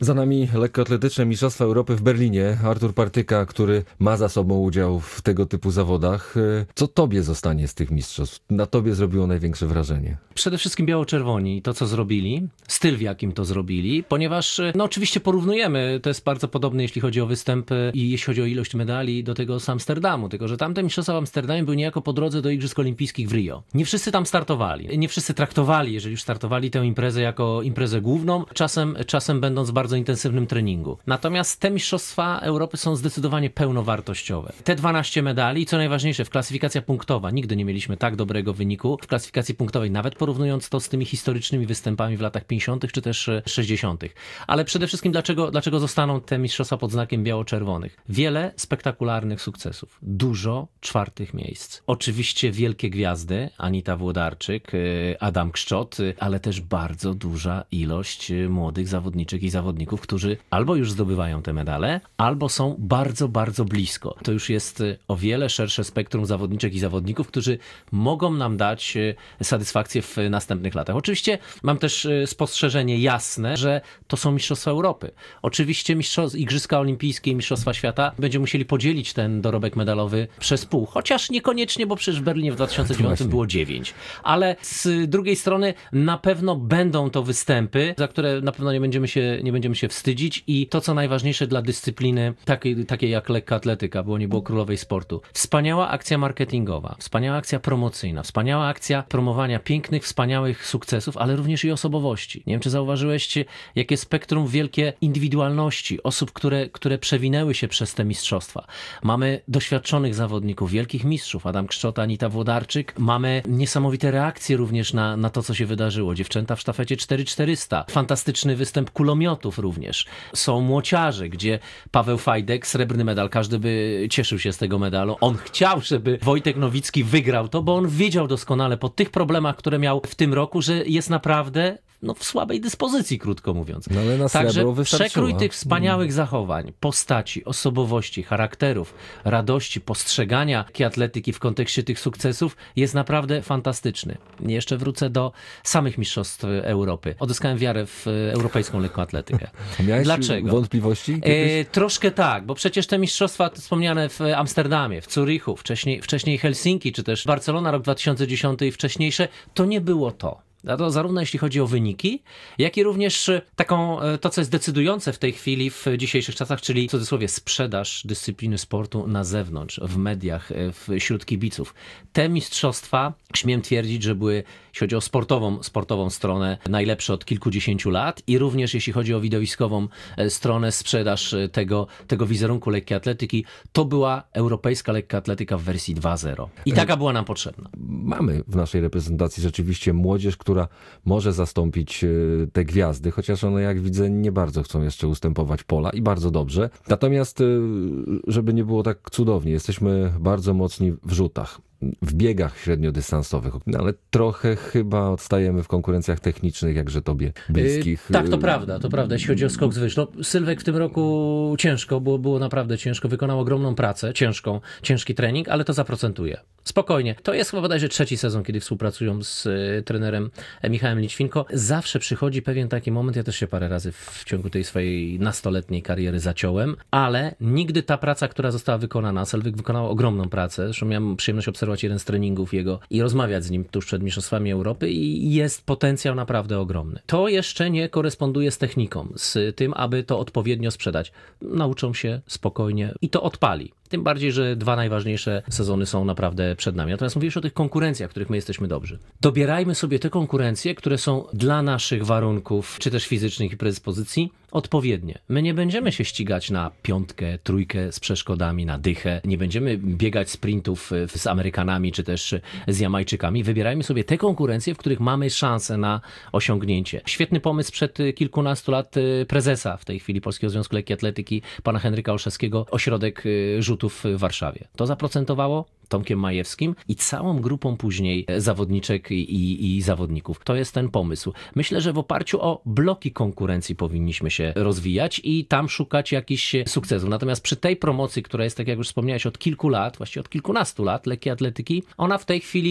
Za nami lekkoatletyczne Mistrzostwa Europy w Berlinie. Artur Partyka, który ma za sobą udział w tego typu zawodach. Co tobie zostanie z tych mistrzostw? Na tobie zrobiło największe wrażenie? Przede wszystkim biało-czerwoni, to co zrobili, styl w jakim to zrobili, ponieważ oczywiście porównujemy, to jest bardzo podobne jeśli chodzi o występy i jeśli chodzi o ilość medali do tego z Amsterdamu, tylko że tamte mistrzostwa w Amsterdamie były niejako po drodze do Igrzysk Olimpijskich w Rio. Nie wszyscy tam startowali, nie wszyscy traktowali, jeżeli już startowali, tę imprezę jako imprezę główną, czasem będąc w bardzo intensywnym treningu. Natomiast te mistrzostwa Europy są zdecydowanie pełnowartościowe. Te 12 medali i co najważniejsze, w klasyfikacja punktowa, nigdy nie mieliśmy tak dobrego wyniku w klasyfikacji punktowej, nawet porównując to z tymi historycznymi występami w latach 50. czy też 60. Ale przede wszystkim dlaczego zostaną te mistrzostwa pod znakiem biało-czerwonych? Wiele spektakularnych sukcesów, dużo czwartych miejsc. Oczywiście wielkie gwiazdy, Anita Włodarczyk, Adam Kszczot, ale też bardzo duża ilość młodych zawodniczek i zawodników, którzy albo już zdobywają te medale, albo są bardzo, bardzo blisko. To już jest o wiele szersze spektrum zawodniczek i zawodników, którzy mogą nam dać satysfakcję w następnych latach. Oczywiście mam też spostrzeżenie jasne, że to są Mistrzostwa Europy. Oczywiście Igrzyska Olimpijskie i Mistrzostwa Świata będziemy musieli podzielić ten dorobek medalowy przez pół, chociaż niekoniecznie, bo przecież w Berlinie w 2009 było 9. Ale z drugiej strony na pewno będą to występy, za które na pewno nie będziemy się wstydzić i to, co najważniejsze dla dyscypliny takiej jak lekkoatletyka, bo nie było królowej sportu. Wspaniała akcja marketingowa, wspaniała akcja promocyjna, wspaniała akcja promowania pięknych, wspaniałych sukcesów, ale również i osobowości. Nie wiem, czy zauważyłeś, jakie spektrum wielkie indywidualności osób, które przewinęły się przez te mistrzostwa. Mamy doświadczonych zawodników, wielkich mistrzów, Adam Kszczot, Anita Włodarczyk. Mamy niesamowite reakcje również na to, co się wydarzyło. Dziewczęta w sztafecie 4x400. Fantastyczny występ kulomiotów również. Są młociarze, gdzie Paweł Fajdek, srebrny medal, każdy by cieszył się z tego medalu. On chciał, żeby Wojtek Nowicki wygrał to, bo on wiedział doskonale po tych problemach, które miał w tym roku, że jest naprawdę w słabej dyspozycji, krótko mówiąc. No ale na Także przekrój tych wspaniałych zachowań, postaci, osobowości, charakterów, radości, postrzegania atletyki w kontekście tych sukcesów jest naprawdę fantastyczny. Jeszcze wrócę do samych mistrzostw Europy. Odzyskałem wiarę w europejską lekkoatletykę. Miałeś Dlaczego? wątpliwości? Troszkę tak, bo przecież te mistrzostwa wspomniane w Amsterdamie, w Zurychu, wcześniej Helsinki, czy też Barcelona rok 2010 i wcześniejsze, to nie było to. To zarówno jeśli chodzi o wyniki, jak i również to, co jest decydujące w tej chwili, w dzisiejszych czasach, czyli w cudzysłowie sprzedaż dyscypliny sportu na zewnątrz, w mediach, wśród kibiców. Te mistrzostwa, śmiem twierdzić, że były, jeśli chodzi o sportową stronę, najlepsze od kilkudziesięciu lat i również jeśli chodzi o widowiskową stronę, sprzedaż tego wizerunku lekkiej atletyki, to była europejska lekka atletyka w wersji 2.0. I taka była nam potrzebna. Mamy w naszej reprezentacji rzeczywiście młodzież, która może zastąpić te gwiazdy, chociaż one, jak widzę, nie bardzo chcą jeszcze ustępować pola i bardzo dobrze. Natomiast, żeby nie było tak cudownie, jesteśmy bardzo mocni w rzutach, w biegach średniodystansowych, ale trochę chyba odstajemy w konkurencjach technicznych, jakże tobie bliskich. Tak, to prawda. Jeśli chodzi o skok z wyż. Sylwek w tym roku ciężko, było naprawdę ciężko, wykonał ogromną pracę, ciężki trening, ale to zaprocentuje. Spokojnie. To jest chyba bodajże 3. sezon, kiedy współpracują z trenerem Michałem Lićwinko. Zawsze przychodzi pewien taki moment, ja też się parę razy w ciągu tej swojej nastoletniej kariery zaciąłem, ale nigdy ta praca, która została wykonana, Sylwek wykonał ogromną pracę, zresztą miałem przyjemność obserwować jeden z treningów jego i rozmawiać z nim tuż przed Mistrzostwami Europy i jest potencjał naprawdę ogromny. To jeszcze nie koresponduje z techniką, z tym, aby to odpowiednio sprzedać. Nauczą się spokojnie i to odpali. Tym bardziej, że 2 najważniejsze sezony są naprawdę przed nami. Natomiast mówisz o tych konkurencjach, w których my jesteśmy dobrzy. Dobierajmy sobie te konkurencje, które są dla naszych warunków, czy też fizycznych i predyspozycji, odpowiednie. My nie będziemy się ścigać na 5, 3 z przeszkodami, na dychę. Nie będziemy biegać sprintów z Amerykanami, czy też z Jamajczykami. Wybierajmy sobie te konkurencje, w których mamy szansę na osiągnięcie. Świetny pomysł przed kilkunastu lat prezesa w tej chwili Polskiego Związku Lekkiej Atletyki, pana Henryka Olszewskiego, ośrodek rzutów w Warszawie. To zaprocentowało Tomkiem Majewskim i całą grupą później zawodniczek i zawodników. To jest ten pomysł. Myślę, że w oparciu o bloki konkurencji powinniśmy się rozwijać i tam szukać jakichś sukcesów. Natomiast przy tej promocji, która jest, tak jak już wspomniałeś, od kilku lat, właściwie od kilkunastu lat lekkiej atletyki, ona w tej chwili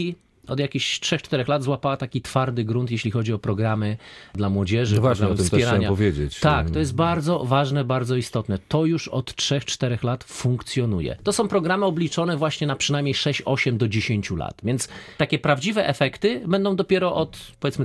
od jakichś 3-4 lat złapała taki twardy grunt, jeśli chodzi o programy dla młodzieży, No właśnie, o programy tym też wspierania. chciałem powiedzieć. Tak, to jest bardzo ważne, bardzo istotne. To już od 3-4 lat funkcjonuje. To są programy obliczone właśnie na przynajmniej 6, 8 do 10 lat, więc takie prawdziwe efekty będą dopiero od, powiedzmy,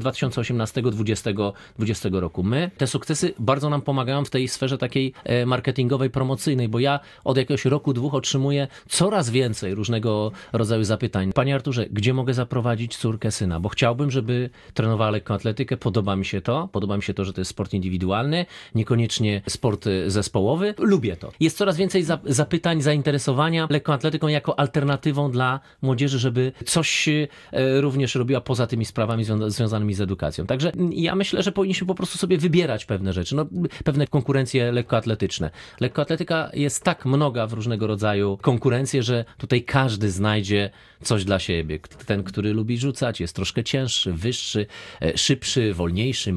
2018-2020 roku. My, te sukcesy bardzo nam pomagają w tej sferze takiej marketingowej, promocyjnej, bo ja od jakiegoś roku, 2 otrzymuję coraz więcej różnego rodzaju zapytań. Panie Arturze, gdzie mogę zaprowadzić córkę, syna? Bo chciałbym, żeby trenowała lekkoatletykę. Podoba mi się to, że to jest sport indywidualny, niekoniecznie sport zespołowy. Lubię to. Jest coraz więcej zapytań, zainteresowania lekkoatletyką jako alternatywą dla młodzieży, żeby coś również robiła poza tymi sprawami związanymi z edukacją. Także ja myślę, że powinniśmy po prostu sobie wybierać pewne rzeczy, pewne konkurencje lekkoatletyczne. Lekkoatletyka jest tak mnoga w różnego rodzaju konkurencje, że tutaj każdy znajdzie coś dla siebie. Ten, który lubi rzucać, jest troszkę cięższy, wyższy, szybszy, wolniejszy.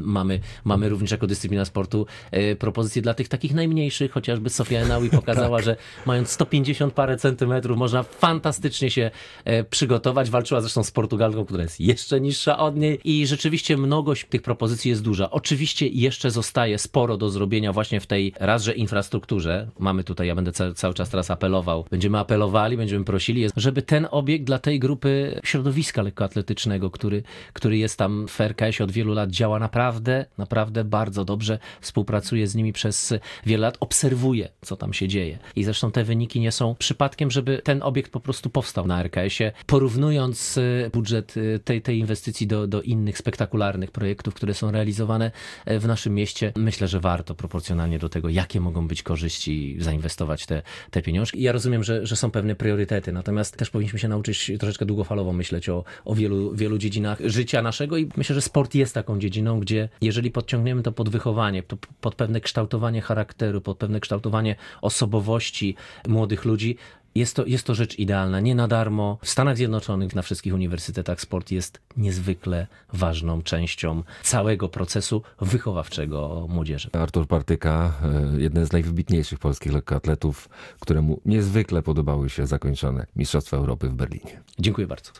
Mamy również jako dyscyplina sportu propozycje dla tych takich najmniejszych, chociażby Sofia Enaui pokazała, że mając 150 parę centymetrów można fantastycznie się przygotować. Walczyła zresztą z Portugalką, która jest jeszcze niższa od niej i rzeczywiście mnogość tych propozycji jest duża. Oczywiście jeszcze zostaje sporo do zrobienia właśnie w tej razże infrastrukturze. Mamy tutaj, ja będę cały czas teraz apelował, będziemy apelowali, będziemy prosili, żeby ten obiekt dla tej grupy środowiska lekkoatletycznego, który jest tam w RKS-ie od wielu lat, działa naprawdę bardzo dobrze, współpracuje z nimi przez wiele lat, obserwuje, co tam się dzieje. I zresztą te wyniki nie są przypadkiem, żeby ten obiekt po prostu powstał na RKS-ie. Porównując budżet tej inwestycji do innych spektakularnych projektów, które są realizowane w naszym mieście, myślę, że warto proporcjonalnie do tego, jakie mogą być korzyści, zainwestować te pieniążki. Ja rozumiem, że są pewne priorytety, natomiast też powinniśmy się nauczyć troszeczkę długofalowo myśleć o wielu dziedzinach życia naszego i myślę, że sport jest taką dziedziną, gdzie jeżeli podciągniemy to pod wychowanie, to pod pewne kształtowanie charakteru, pod pewne kształtowanie osobowości młodych ludzi, jest to rzecz idealna. Nie na darmo w Stanach Zjednoczonych na wszystkich uniwersytetach sport jest niezwykle ważną częścią całego procesu wychowawczego młodzieży. Artur Partyka, jeden z najwybitniejszych polskich lekkoatletów, któremu niezwykle podobały się zakończone Mistrzostwa Europy w Berlinie. Dziękuję bardzo.